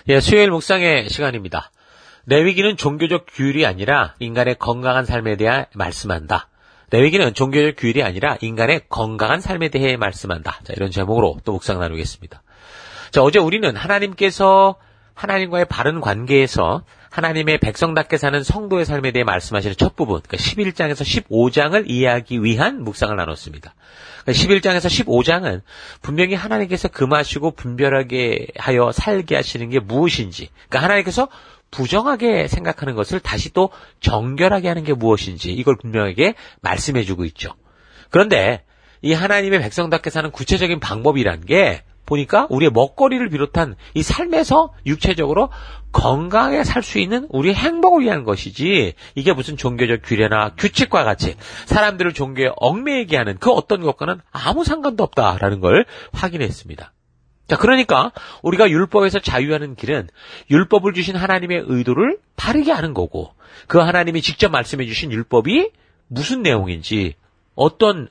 예, 수요일 묵상의 시간입니다. 레위기는 종교적 규율이 아니라 인간의 건강한 삶에 대해 말씀한다. 레위기는 종교적 규율이 아니라 인간의 건강한 삶에 대해 말씀한다. 자, 이런 제목으로 또 묵상 나누겠습니다. 자, 어제 우리는 하나님께서 하나님과의 바른 관계에서 하나님의 백성답게 사는 성도의 삶에 대해 말씀하시는 첫 부분, 그러니까 11장에서 15장을 이해하기 위한 묵상을 나눴습니다. 그러니까 11장에서 15장은 분명히 하나님께서 금하시고 분별하게 하여 살게 하시는 게 무엇인지, 그러니까 하나님께서 부정하게 생각하는 것을 다시 또 정결하게 하는 게 무엇인지 이걸 분명하게 말씀해주고 있죠. 그런데 이 하나님의 백성답게 사는 구체적인 방법이란 게 보니까 우리의 먹거리를 비롯한 이 삶에서 육체적으로 건강하게 살 수 있는 우리의 행복을 위한 것이지, 이게 무슨 종교적 규례나 규칙과 같이 사람들을 종교에 얽매이게 하는 그 어떤 것과는 아무 상관도 없다라는 걸 확인했습니다. 자, 그러니까 우리가 율법에서 자유하는 길은 율법을 주신 하나님의 의도를 바르게 하는 거고, 그 하나님이 직접 말씀해 주신 율법이 무슨 내용인지, 어떤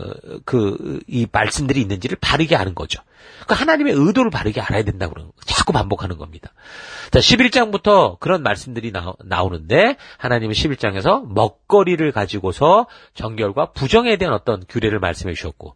이 말씀들이 있는지를 바르게 아는 거죠. 그러니까 하나님의 의도를 바르게 알아야 된다고 그러는 거. 자꾸 반복하는 겁니다. 자, 11장부터 그런 말씀들이 나오는데, 하나님은 11장에서 먹거리를 가지고서 정결과 부정에 대한 어떤 규례를 말씀해 주셨고,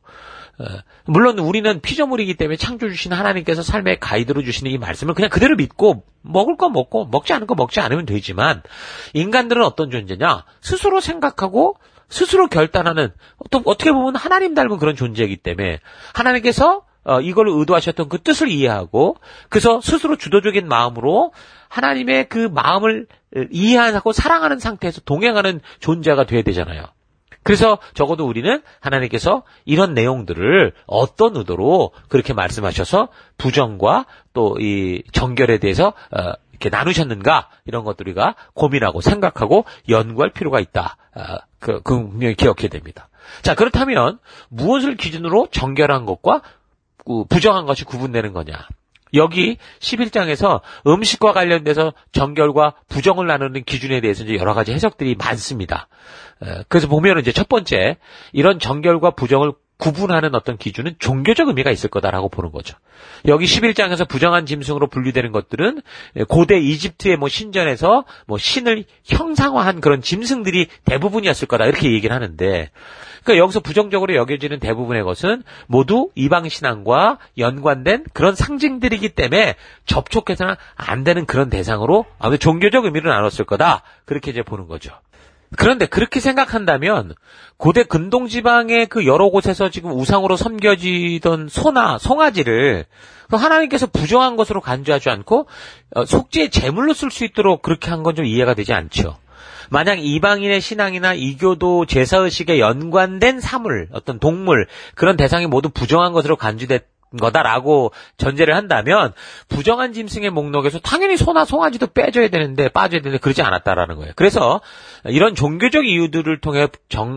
물론 우리는 피조물이기 때문에 창조 주신 하나님께서 삶의 가이드로 주시는 이 말씀을 그냥 그대로 믿고 먹을 거 먹고 먹지 않을 거 먹지 않으면 되지만, 인간들은 어떤 존재냐? 스스로 생각하고 스스로 결단하는, 또 어떻게 보면 하나님 닮은 그런 존재이기 때문에 하나님께서 이걸 의도하셨던 그 뜻을 이해하고, 그래서 스스로 주도적인 마음으로 하나님의 그 마음을 이해하고 사랑하는 상태에서 동행하는 존재가 돼야 되잖아요. 그래서 적어도 우리는 하나님께서 이런 내용들을 어떤 의도로 그렇게 말씀하셔서 부정과 또 이 정결에 대해서 이렇게 나누셨는가, 이런 것들 우리가 고민하고 생각하고 연구할 필요가 있다. 분명히 기억해야 됩니다. 자, 그렇다면 무엇을 기준으로 정결한 것과 부정한 것이 구분되는 거냐? 여기 11장에서 음식과 관련돼서 정결과 부정을 나누는 기준에 대해서 이제 여러 가지 해석들이 많습니다. 그래서 보면 이제 첫 번째, 이런 정결과 부정을 구분하는 어떤 기준은 종교적 의미가 있을 거다라고 보는 거죠. 여기 11장에서 부정한 짐승으로 분류되는 것들은 고대 이집트의 신전에서 신을 형상화한 그런 짐승들이 대부분이었을 거다, 이렇게 얘기를 하는데, 그러니까 여기서 부정적으로 여겨지는 대부분의 것은 모두 이방 신앙과 연관된 그런 상징들이기 때문에 접촉해서는 안 되는 그런 대상으로 아무래도 종교적 의미를 나눴을 거다, 그렇게 이제 보는 거죠. 그런데 그렇게 생각한다면 고대 근동지방의 그 여러 곳에서 지금 우상으로 섬겨지던 소나 송아지를 하나님께서 부정한 것으로 간주하지 않고 속죄의 제물로 쓸 수 있도록 그렇게 한 건 좀 이해가 되지 않죠. 만약 이방인의 신앙이나 이교도 제사의식에 연관된 사물, 어떤 동물, 그런 대상이 모두 부정한 것으로 간주된 거다라고 전제를 한다면 부정한 짐승의 목록에서 당연히 소나 송아지도 빠져야 되는데 그러지 않았다라는 거예요. 그래서 이런 종교적 이유들을 통해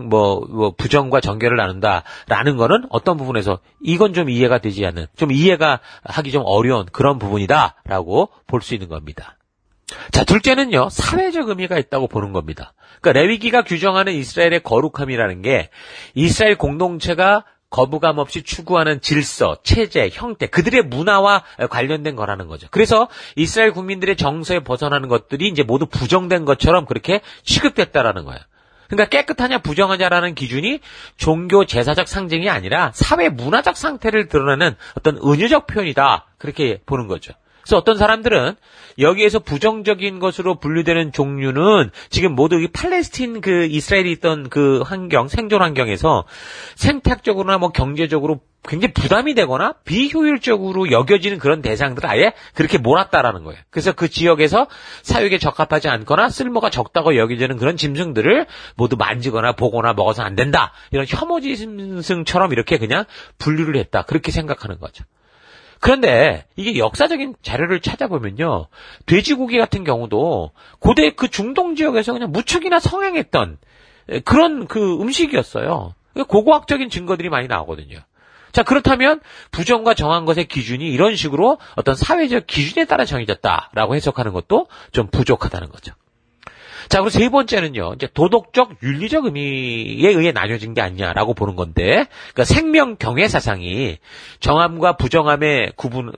부정과 정결을 나눈다라는 거는 어떤 부분에서 이건 좀 이해가 되지 않는, 좀 이해가 하기 좀 어려운 그런 부분이다라고 볼 수 있는 겁니다. 자, 둘째는요, 사회적 의미가 있다고 보는 겁니다. 그러니까 레위기가 규정하는 이스라엘의 거룩함이라는 게 이스라엘 공동체가 거부감 없이 추구하는 질서, 체제, 형태, 그들의 문화와 관련된 거라는 거죠. 그래서 이스라엘 국민들의 정서에 벗어나는 것들이 이제 모두 부정된 것처럼 그렇게 취급됐다라는 거예요. 그러니까 깨끗하냐 부정하냐라는 기준이 종교 제사적 상징이 아니라 사회 문화적 상태를 드러내는 어떤 은유적 표현이다, 그렇게 보는 거죠. 그래서 어떤 사람들은 여기에서 부정적인 것으로 분류되는 종류는 지금 모두 이 팔레스틴 그 이스라엘이 있던 그 환경, 생존 환경에서 생태학적으로나 경제적으로 굉장히 부담이 되거나 비효율적으로 여겨지는 그런 대상들을 아예 그렇게 몰았다라는 거예요. 그래서 그 지역에서 사육에 적합하지 않거나 쓸모가 적다고 여겨지는 그런 짐승들을 모두 만지거나 보거나 먹어서 안 된다, 이런 혐오 짐승처럼 이렇게 그냥 분류를 했다, 그렇게 생각하는 거죠. 그런데 이게 역사적인 자료를 찾아보면요, 돼지고기 같은 경우도 고대 그 중동 지역에서 그냥 무척이나 성행했던 그런 그 음식이었어요. 고고학적인 증거들이 많이 나오거든요. 자, 그렇다면 부정과 정한 것의 기준이 이런 식으로 어떤 사회적 기준에 따라 정해졌다라고 해석하는 것도 좀 부족하다는 거죠. 자, 그리고 세 번째는요, 이제 도덕적, 윤리적 의미에 의해 나뉘어진 게 아니냐라고 보는 건데, 그러니까 생명 경외 사상이 정함과 부정함을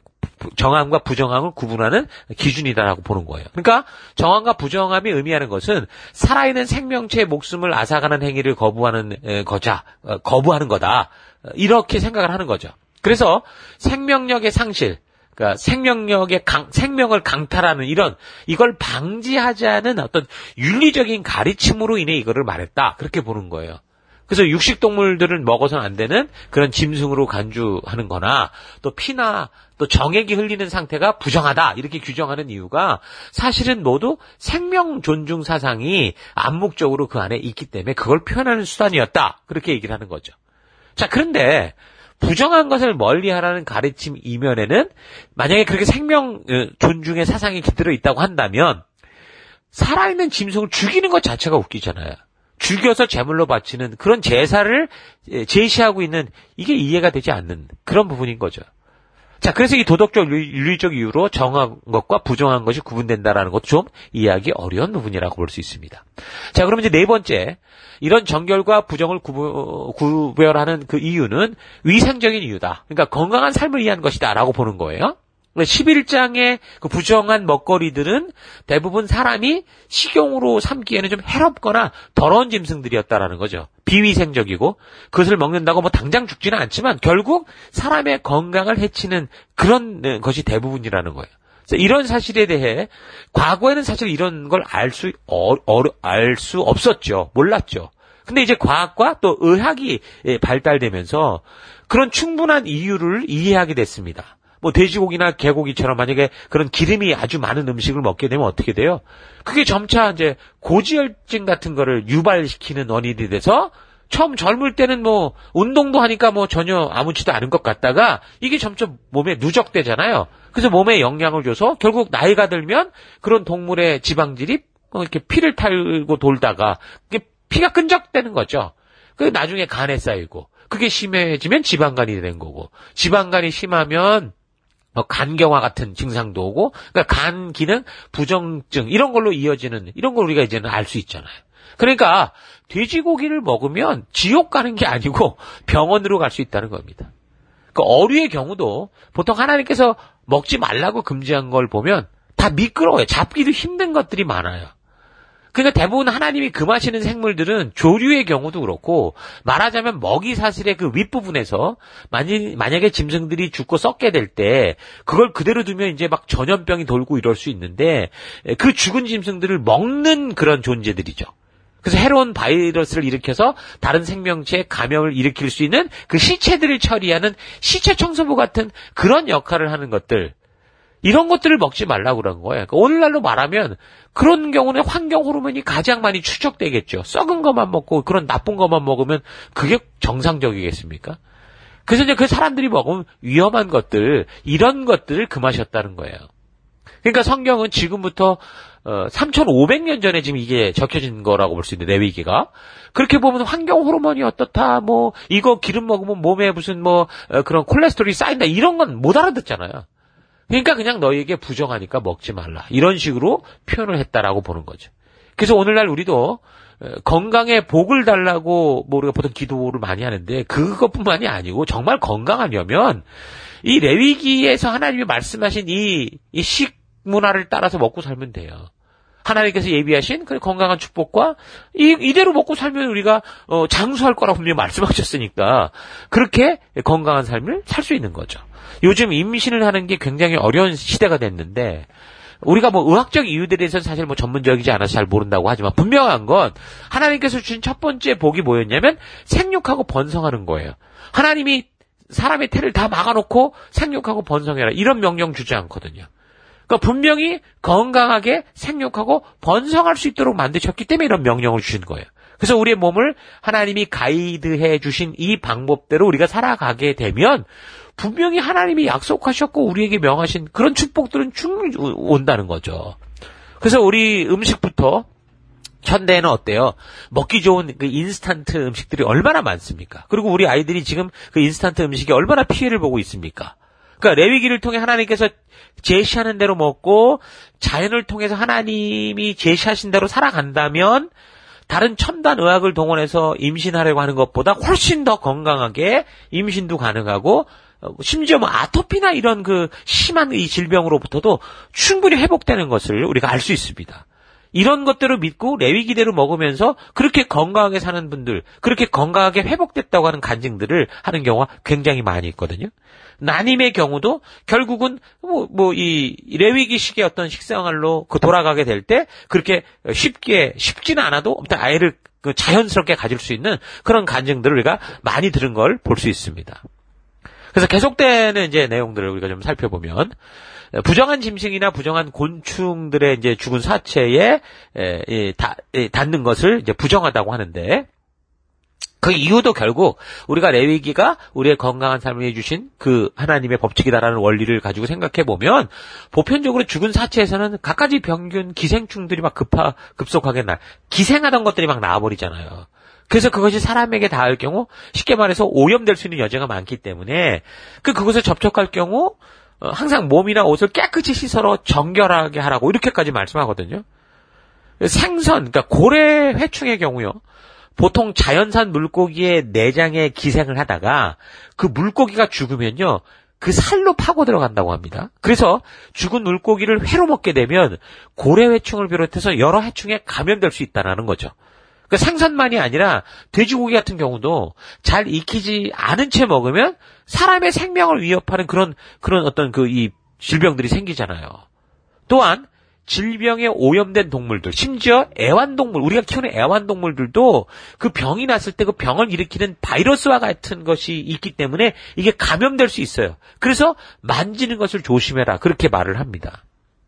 구분하는 기준이다라고 보는 거예요. 그러니까 정함과 부정함이 의미하는 것은 살아있는 생명체의 목숨을 앗아가는 행위를 거부하는 거다. 이렇게 생각을 하는 거죠. 그래서 생명력의 상실, 그러니까 생명을 강탈하는 이걸 방지하자는 어떤 윤리적인 가르침으로 인해 이거를 말했다. 그렇게 보는 거예요. 그래서 육식동물들은 먹어서는 안 되는 그런 짐승으로 간주하는 거나 또 피나 또 정액이 흘리는 상태가 부정하다. 이렇게 규정하는 이유가 사실은 모두 생명 존중 사상이 암묵적으로 그 안에 있기 때문에 그걸 표현하는 수단이었다. 그렇게 얘기를 하는 거죠. 자, 그런데 부정한 것을 멀리하라는 가르침 이면에는 만약에 그렇게 생명 존중의 사상이 깃들어 있다고 한다면 살아있는 짐승을 죽이는 것 자체가 웃기잖아요. 죽여서 제물로 바치는 그런 제사를 제시하고 있는 이게 이해가 되지 않는 그런 부분인 거죠. 자, 그래서 이 도덕적 윤리적 이유로 정한 것과 부정한 것이 구분된다라는 것도 좀 이해하기 어려운 부분이라고 볼 수 있습니다. 자, 그러면 이제 네 번째, 이런 정결과 부정을 구별하는 그 이유는 위생적인 이유다. 그러니까 건강한 삶을 위한 것이다라고 보는 거예요. 11장의 그 부정한 먹거리들은 대부분 사람이 식용으로 삼기에는 좀 해롭거나 더러운 짐승들이었다라는 거죠. 비위생적이고 그것을 먹는다고 뭐 당장 죽지는 않지만 결국 사람의 건강을 해치는 그런 것이 대부분이라는 거예요. 이런 사실에 대해 과거에는 사실 이런 걸 알 수 없었죠. 몰랐죠. 근데 이제 과학과 또 의학이 발달되면서 그런 충분한 이유를 이해하게 됐습니다. 뭐 돼지고기나 개고기처럼 만약에 그런 기름이 아주 많은 음식을 먹게 되면 어떻게 돼요? 그게 점차 이제 고지혈증 같은 거를 유발시키는 원인이 돼서 처음 젊을 때는 뭐 운동도 하니까 뭐 전혀 아무렇지도 않은 것 같다가 이게 점점 몸에 누적되잖아요. 그래서 몸에 영향을 줘서 결국 나이가 들면 그런 동물의 지방질이 이렇게 피를 탈고 돌다가 피가 끈적대는 거죠. 그 나중에 간에 쌓이고 그게 심해지면 지방간이 되는 거고 지방간이 심하면 간경화 같은 증상도 오고, 그러니까 간 기능 부정증 이런 걸로 이어지는 이런 걸 우리가 이제는 알 수 있잖아요. 그러니까 돼지고기를 먹으면 지옥 가는 게 아니고 병원으로 갈 수 있다는 겁니다. 그 어류의 경우도 보통 하나님께서 먹지 말라고 금지한 걸 보면 다 미끄러워요. 잡기도 힘든 것들이 많아요. 그러니까 대부분 하나님이 금하시는 생물들은 조류의 경우도 그렇고 말하자면 먹이 사슬의 그 윗부분에서 만약에 짐승들이 죽고 썩게 될 때 그걸 그대로 두면 이제 막 전염병이 돌고 이럴 수 있는데 그 죽은 짐승들을 먹는 그런 존재들이죠. 그래서 해로운 바이러스를 일으켜서 다른 생명체에 감염을 일으킬 수 있는 그 시체들을 처리하는 시체 청소부 같은 그런 역할을 하는 것들 이런 것들을 먹지 말라고 그런 거예요. 그러니까 오늘날로 말하면 그런 경우는 환경 호르몬이 가장 많이 추적되겠죠. 썩은 것만 먹고 그런 나쁜 것만 먹으면 그게 정상적이겠습니까? 그래서 이제 그 사람들이 먹으면 위험한 것들, 이런 것들을 금하셨다는 거예요. 그러니까 성경은 지금부터 3,500년 전에 지금 이게 적혀진 거라고 볼 수 있는데 레위기가 그렇게 보면 환경 호르몬이 어떻다, 뭐 이거 기름 먹으면 몸에 무슨 뭐 그런 콜레스테롤이 쌓인다 이런 건 못 알아듣잖아요. 그러니까 그냥 너희에게 부정하니까 먹지 말라. 이런 식으로 표현을 했다라고 보는 거죠. 그래서 오늘날 우리도 건강에 복을 달라고 뭐 우리가 보통 기도를 많이 하는데 그것뿐만이 아니고 정말 건강하려면 이 레위기에서 하나님이 말씀하신 이 식문화를 따라서 먹고 살면 돼요. 하나님께서 예비하신 그 건강한 축복과 이대로 먹고 살면 우리가 장수할 거라고 분명히 말씀하셨으니까 그렇게 건강한 삶을 살 수 있는 거죠. 요즘 임신을 하는 게 굉장히 어려운 시대가 됐는데 우리가 뭐 의학적 이유들에 대해서는 사실 뭐 전문적이지 않아서 잘 모른다고 하지만 분명한 건 하나님께서 주신 첫 번째 복이 뭐였냐면 생육하고 번성하는 거예요. 하나님이 사람의 태를 다 막아놓고 생육하고 번성해라 이런 명령 주지 않거든요. 그러니까 분명히 건강하게 생육하고 번성할 수 있도록 만드셨기 때문에 이런 명령을 주신 거예요. 그래서 우리의 몸을 하나님이 가이드해 주신 이 방법대로 우리가 살아가게 되면 분명히 하나님이 약속하셨고 우리에게 명하신 그런 축복들은 충분히 온다는 거죠. 그래서 우리 음식부터 현대에는 어때요? 먹기 좋은 그 인스턴트 음식들이 얼마나 많습니까? 그리고 우리 아이들이 지금 그 인스턴트 음식에 얼마나 피해를 보고 있습니까? 그러니까 레위기를 통해 하나님께서 제시하는 대로 먹고 자연을 통해서 하나님이 제시하신 대로 살아간다면 다른 첨단 의학을 동원해서 임신하려고 하는 것보다 훨씬 더 건강하게 임신도 가능하고 심지어 뭐 아토피나 이런 그 심한 이 질병으로부터도 충분히 회복되는 것을 우리가 알 수 있습니다. 이런 것들을 믿고 레위기대로 먹으면서 그렇게 건강하게 사는 분들, 그렇게 건강하게 회복됐다고 하는 간증들을 하는 경우가 굉장히 많이 있거든요. 난임의 경우도 결국은 이 레위기식의 어떤 식생활로 돌아가게 될 때 그렇게 쉽지는 않아도 아이를 자연스럽게 가질 수 있는 그런 간증들을 우리가 많이 들은 걸 볼 수 있습니다. 그래서 계속되는 이제 내용들을 우리가 좀 살펴보면 부정한 짐승이나 부정한 곤충들의 이제 죽은 사체에 닿는 것을 이제 부정하다고 하는데 그 이유도 결국 우리가 레위기가 우리의 건강한 삶을 해주신 그 하나님의 법칙이다라는 원리를 가지고 생각해 보면 보편적으로 죽은 사체에서는 갖가지 병균, 기생충들이 막 급속하게 기생하던 것들이 막 나와버리잖아요. 그래서 그것이 사람에게 닿을 경우 쉽게 말해서 오염될 수 있는 여지가 많기 때문에 그곳에 접촉할 경우 항상 몸이나 옷을 깨끗이 씻어서 정결하게 하라고 이렇게까지 말씀하거든요. 생선, 그러니까 고래 회충의 경우요. 보통 자연산 물고기의 내장에 기생을 하다가 그 물고기가 죽으면요. 그 살로 파고 들어간다고 합니다. 그래서 죽은 물고기를 회로 먹게 되면 고래 회충을 비롯해서 여러 회충에 감염될 수 있다는 거죠. 그러니까 생선만이 아니라 돼지고기 같은 경우도 잘 익히지 않은 채 먹으면 사람의 생명을 위협하는 그런 어떤 이 질병들이 생기잖아요. 또한 질병에 오염된 동물들, 심지어 애완동물, 우리가 키우는 애완동물들도 그 병이 났을 때 그 병을 일으키는 바이러스와 같은 것이 있기 때문에 이게 감염될 수 있어요. 그래서 만지는 것을 조심해라. 그렇게 말을 합니다.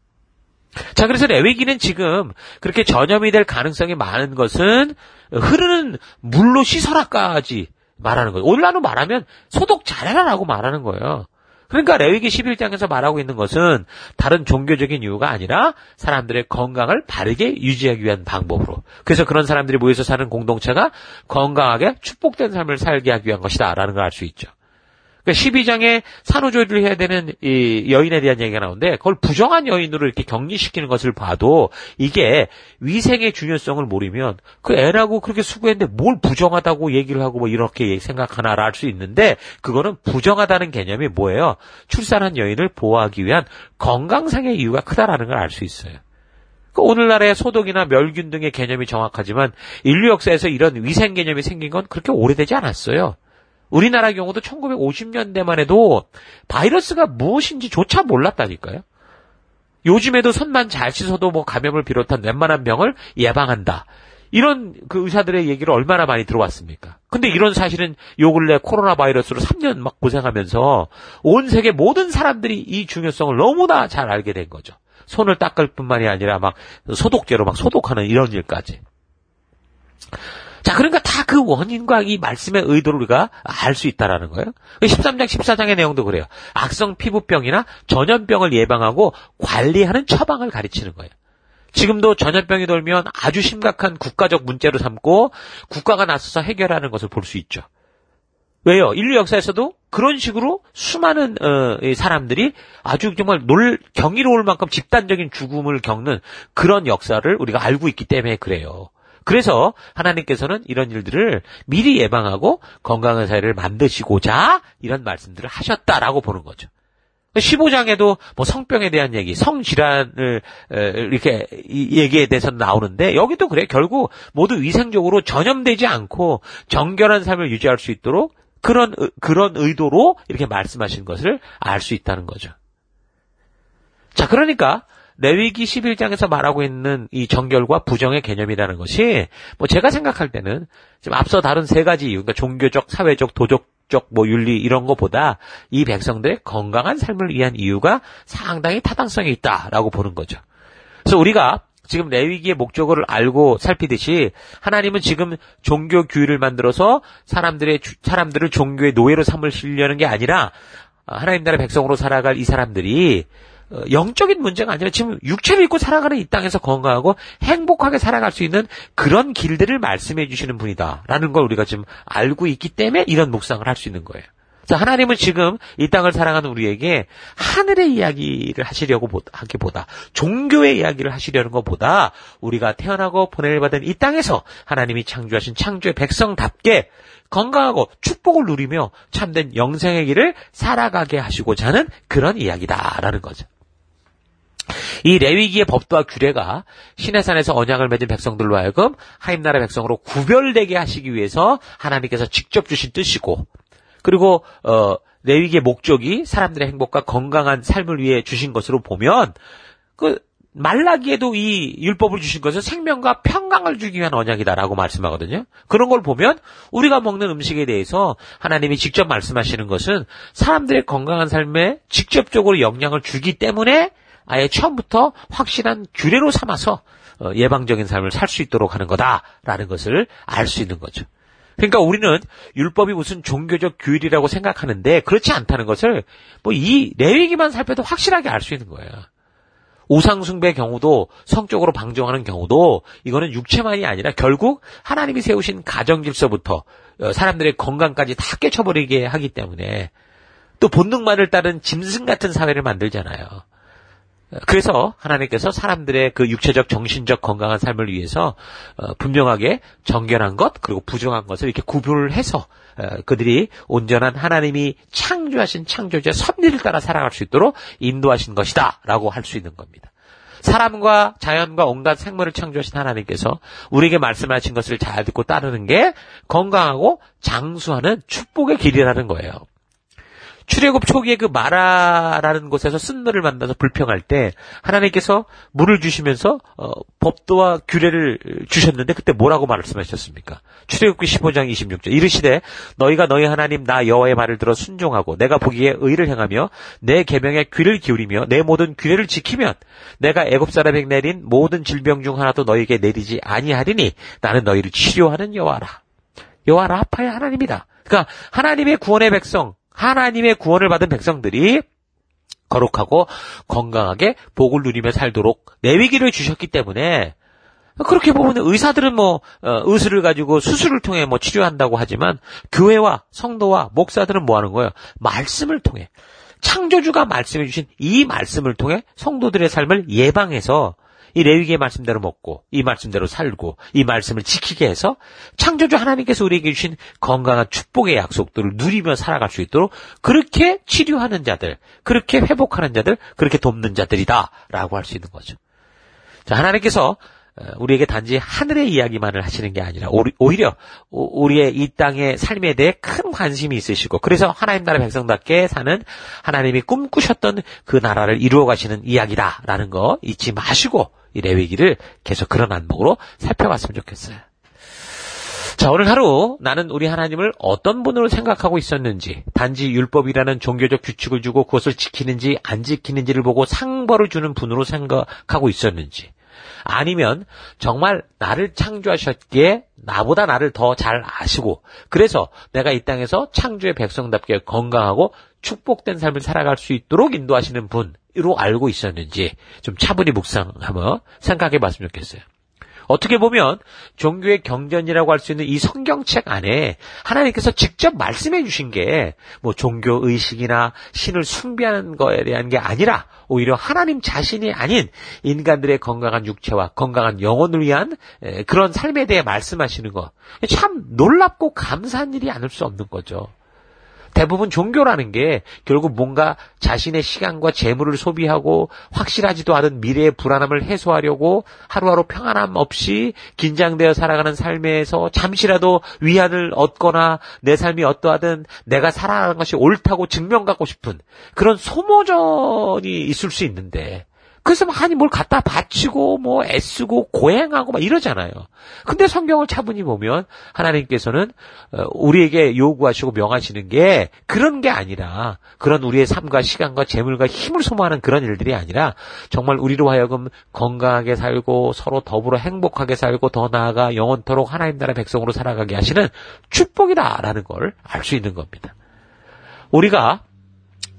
자, 그래서 레위기는 지금 그렇게 전염이 될 가능성이 많은 것은 흐르는 물로 씻어라까지 말하는 거예요. 오늘날로 말하면 소독 잘해라라고 말하는 거예요. 그러니까 레위기 11장에서 말하고 있는 것은 다른 종교적인 이유가 아니라 사람들의 건강을 바르게 유지하기 위한 방법으로. 그래서 그런 사람들이 모여서 사는 공동체가 건강하게 축복된 삶을 살게 하기 위한 것이다라는 걸 알 수 있죠. 그러니까 12장에 산후조리를 해야 되는 이 여인에 대한 얘기가 나오는데 그걸 부정한 여인으로 이렇게 격리시키는 것을 봐도 이게 위생의 중요성을 모르면 그 애라고 그렇게 수고했는데 뭘 부정하다고 얘기를 하고 뭐 이렇게 생각하나라 할 수 있는데 그거는 부정하다는 개념이 뭐예요? 출산한 여인을 보호하기 위한 건강상의 이유가 크다라는 걸 알 수 있어요. 오늘날의 소독이나 멸균 등의 개념이 정확하지만 인류 역사에서 이런 위생 개념이 생긴 건 그렇게 오래되지 않았어요. 우리나라 경우도 1950년대만 해도 바이러스가 무엇인지조차 몰랐다니까요. 요즘에도 손만 잘 씻어도 뭐 감염을 비롯한 웬만한 병을 예방한다. 이런 그 의사들의 얘기를 얼마나 많이 들어왔습니까? 근데 이런 사실은 요 근래 코로나 바이러스로 3년 막 고생하면서 온 세계 모든 사람들이 이 중요성을 너무나 잘 알게 된 거죠. 손을 닦을 뿐만이 아니라 막 소독제로 막 소독하는 이런 일까지. 자, 그러니까 다 그 원인과 이 말씀의 의도를 우리가 알 수 있다라는 거예요. 13장, 14장의 내용도 그래요. 악성 피부병이나 전염병을 예방하고 관리하는 처방을 가르치는 거예요. 지금도 전염병이 돌면 아주 심각한 국가적 문제로 삼고 국가가 나서서 해결하는 것을 볼 수 있죠. 왜요? 인류 역사에서도 그런 식으로 수많은 사람들이 아주 정말 경이로울 만큼 집단적인 죽음을 겪는 그런 역사를 우리가 알고 있기 때문에 그래요. 그래서 하나님께서는 이런 일들을 미리 예방하고 건강한 사회를 만드시고자 이런 말씀들을 하셨다라고 보는 거죠. 15장에도 뭐 성병에 대한 얘기, 성질환을 이렇게 얘기에 대해서 나오는데 여기도 그래. 결국 모두 위생적으로 전염되지 않고 정결한 삶을 유지할 수 있도록 그런 의도로 이렇게 말씀하신 것을 알 수 있다는 거죠. 자, 그러니까 레위기 11장에서 말하고 있는 이 정결과 부정의 개념이라는 것이 뭐 제가 생각할 때는 지금 앞서 다른 세 가지 이유, 그러니까 종교적, 사회적, 도덕적 뭐 윤리 이런 것보다 이 백성들의 건강한 삶을 위한 이유가 상당히 타당성이 있다라고 보는 거죠. 그래서 우리가 지금 레위기의 목적을 알고 살피듯이 하나님은 지금 종교 규율을 만들어서 사람들을 종교의 노예로 삼으시려는 게 아니라 하나님 나라의 백성으로 살아갈 이 사람들이 영적인 문제가 아니라 지금 육체를 입고 살아가는 이 땅에서 건강하고 행복하게 살아갈 수 있는 그런 길들을 말씀해 주시는 분이다라는 걸 우리가 지금 알고 있기 때문에 이런 묵상을 할 수 있는 거예요. 자, 하나님은 지금 이 땅을 사랑하는 우리에게 하늘의 이야기를 하시려고 하기보다, 종교의 이야기를 하시려는 것보다 우리가 태어나고 보냄을 받은 이 땅에서 하나님이 창조하신 창조의 백성답게 건강하고 축복을 누리며 참된 영생의 길을 살아가게 하시고자 하는 그런 이야기다라는 거죠. 이 레위기의 법도와 규례가 시내산에서 언약을 맺은 백성들로 하여금 하나님 나라 백성으로 구별되게 하시기 위해서 하나님께서 직접 주신 뜻이고, 그리고 레위기의 목적이 사람들의 행복과 건강한 삶을 위해 주신 것으로 보면, 그 말라기에도 이 율법을 주신 것은 생명과 평강을 주기 위한 언약이다라고 말씀하거든요. 그런 걸 보면 우리가 먹는 음식에 대해서 하나님이 직접 말씀하시는 것은 사람들의 건강한 삶에 직접적으로 영향을 주기 때문에 아예 처음부터 확실한 규례로 삼아서 예방적인 삶을 살 수 있도록 하는 거다라는 것을 알 수 있는 거죠. 그러니까 우리는 율법이 무슨 종교적 규율이라고 생각하는데 그렇지 않다는 것을 이 레위기만 살펴도 확실하게 알 수 있는 거예요. 우상숭배의 경우도, 성적으로 방종하는 경우도 이거는 육체만이 아니라 결국 하나님이 세우신 가정질서부터 사람들의 건강까지 다 깨쳐버리게 하기 때문에, 또 본능만을 따른 짐승 같은 사회를 만들잖아요. 그래서 하나님께서 사람들의 그 육체적, 정신적 건강한 삶을 위해서 분명하게 정결한 것, 그리고 부정한 것을 이렇게 구분을 해서 그들이 온전한 하나님이 창조하신 창조주의 섭리를 따라 살아갈 수 있도록 인도하신 것이다 라고 할 수 있는 겁니다. 사람과 자연과 온갖 생물을 창조하신 하나님께서 우리에게 말씀하신 것을 잘 듣고 따르는 게 건강하고 장수하는 축복의 길이라는 거예요. 출애굽 초기에 그 마라라는 곳에서 쓴물을 만나서 불평할 때 하나님께서 물을 주시면서 법도와 규례를 주셨는데 그때 뭐라고 말씀하셨습니까? 출애굽기 15장 26절 이르시되 너희가 너희 하나님 나 여호와의 말을 들어 순종하고 내가 보기에 의를 행하며 내 계명에 귀를 기울이며 내 모든 규례를 지키면 내가 애굽 사람에게 내린 모든 질병 중 하나도 너희에게 내리지 아니하리니 나는 너희를 치료하는 여호와라. 여호와 라파의 하나님이다. 그러니까 하나님의 구원의 백성, 하나님의 구원을 받은 백성들이 거룩하고 건강하게 복을 누리며 살도록 레위기를 주셨기 때문에, 그렇게 보면 의사들은 의술을 가지고 수술을 통해 치료한다고 하지만 교회와 성도와 목사들은 뭐 하는 거예요? 말씀을 통해, 창조주가 말씀해 주신 이 말씀을 통해 성도들의 삶을 예방해서 이 레위기의 말씀대로 먹고 이 말씀대로 살고 이 말씀을 지키게 해서 창조주 하나님께서 우리에게 주신 건강한 축복의 약속들을 누리며 살아갈 수 있도록 그렇게 치료하는 자들, 그렇게 회복하는 자들, 그렇게 돕는 자들이다라고 할 수 있는 거죠. 자, 하나님께서 우리에게 단지 하늘의 이야기만을 하시는 게 아니라 오히려 우리의 이 땅의 삶에 대해 큰 관심이 있으시고, 그래서 하나님 나라 백성답게 사는 하나님이 꿈꾸셨던 그 나라를 이루어 가시는 이야기다라는 거 잊지 마시고 이 레위기를 계속 그런 안목으로 살펴봤으면 좋겠어요. 자, 오늘 하루 나는 우리 하나님을 어떤 분으로 생각하고 있었는지, 단지 율법이라는 종교적 규칙을 주고 그것을 지키는지 안 지키는지를 보고 상벌을 주는 분으로 생각하고 있었는지, 아니면 정말 나를 창조하셨기에 나보다 나를 더 잘 아시고 그래서 내가 이 땅에서 창조의 백성답게 건강하고 축복된 삶을 살아갈 수 있도록 인도하시는 분으로 알고 있었는지 좀 차분히 묵상하며 생각해 봤으면 좋겠어요. 어떻게 보면 종교의 경전이라고 할 수 있는 이 성경책 안에 하나님께서 직접 말씀해 주신 게 종교 의식이나 신을 숭배하는 거에 대한 게 아니라 오히려 하나님 자신이 아닌 인간들의 건강한 육체와 건강한 영혼을 위한 그런 삶에 대해 말씀하시는 거, 참 놀랍고 감사한 일이 아닐 수 없는 거죠. 대부분 종교라는 게 결국 뭔가 자신의 시간과 재물을 소비하고 확실하지도 않은 미래의 불안함을 해소하려고 하루하루 평안함 없이 긴장되어 살아가는 삶에서 잠시라도 위안을 얻거나 내 삶이 어떠하든 내가 살아가는 것이 옳다고 증명받고 싶은 그런 소모전이 있을 수 있는데, 그래서 많이 뭘 갖다 바치고 애쓰고 고행하고 이러잖아요. 근데 성경을 차분히 보면 하나님께서는 우리에게 요구하시고 명하시는 게 그런 게 아니라, 그런 우리의 삶과 시간과 재물과 힘을 소모하는 그런 일들이 아니라 정말 우리로 하여금 건강하게 살고 서로 더불어 행복하게 살고 더 나아가 영원토록 하나님 나라 백성으로 살아가게 하시는 축복이다라는 걸 알 수 있는 겁니다. 우리가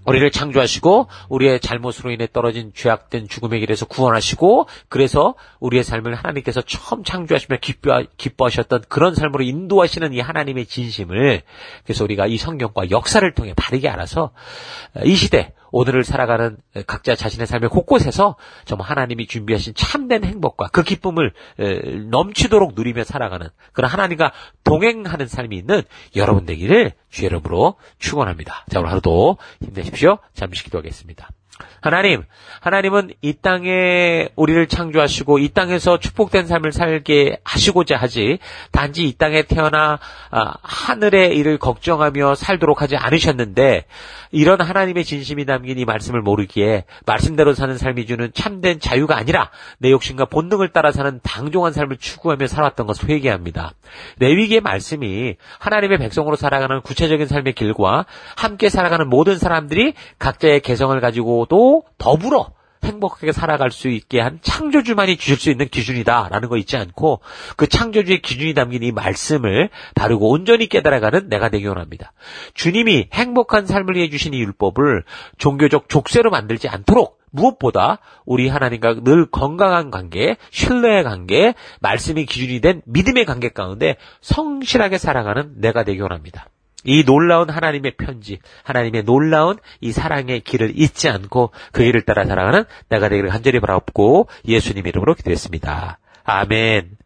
우리를 창조하시고 우리의 잘못으로 인해 떨어진 죄악된 죽음의 길에서 구원하시고 그래서 우리의 삶을 하나님께서 처음 창조하시며 기뻐하셨던 그런 삶으로 인도하시는 이 하나님의 진심을 그래서 우리가 이 성경과 역사를 통해 바르게 알아서 이 시대 오늘을 살아가는 각자 자신의 삶의 곳곳에서 정말 하나님이 준비하신 참된 행복과 그 기쁨을 넘치도록 누리며 살아가는 그런 하나님과 동행하는 삶이 있는 여러분 되기를 주의 이름으로 축원합니다. 자, 오늘 하루도 힘내십시오. 잠시 기도하겠습니다. 하나님은 이 땅에 우리를 창조하시고 이 땅에서 축복된 삶을 살게 하시고자 하지 단지 이 땅에 태어나 하늘의 일을 걱정하며 살도록 하지 않으셨는데 이런 하나님의 진심이 담긴 이 말씀을 모르기에 말씀대로 사는 삶이 주는 참된 자유가 아니라 내 욕심과 본능을 따라 사는 방종한 삶을 추구하며 살았던 것을 회개합니다. 레위기의 말씀이 하나님의 백성으로 살아가는 구체적인 삶의 길과 함께 살아가는 모든 사람들이 각자의 개성을 가지고도 더불어 행복하게 살아갈 수 있게 한 창조주만이 주실 수 있는 기준이다라는 거 잊지 않고 그 창조주의 기준이 담긴 이 말씀을 바르고 온전히 깨달아가는 내가 되기 원합니다. 주님이 행복한 삶을 위해 주신 이 율법을 종교적 족쇄로 만들지 않도록 무엇보다 우리 하나님과 늘 건강한 관계, 신뢰의 관계, 말씀이 기준이 된 믿음의 관계 가운데 성실하게 살아가는 내가 되기 원합니다. 이 놀라운 하나님의 편지, 하나님의 놀라운 이 사랑의 길을 잊지 않고 그 길을 따라 살아가는 내가 되기를 간절히 바라옵고 예수님 이름으로 기도했습니다. 아멘.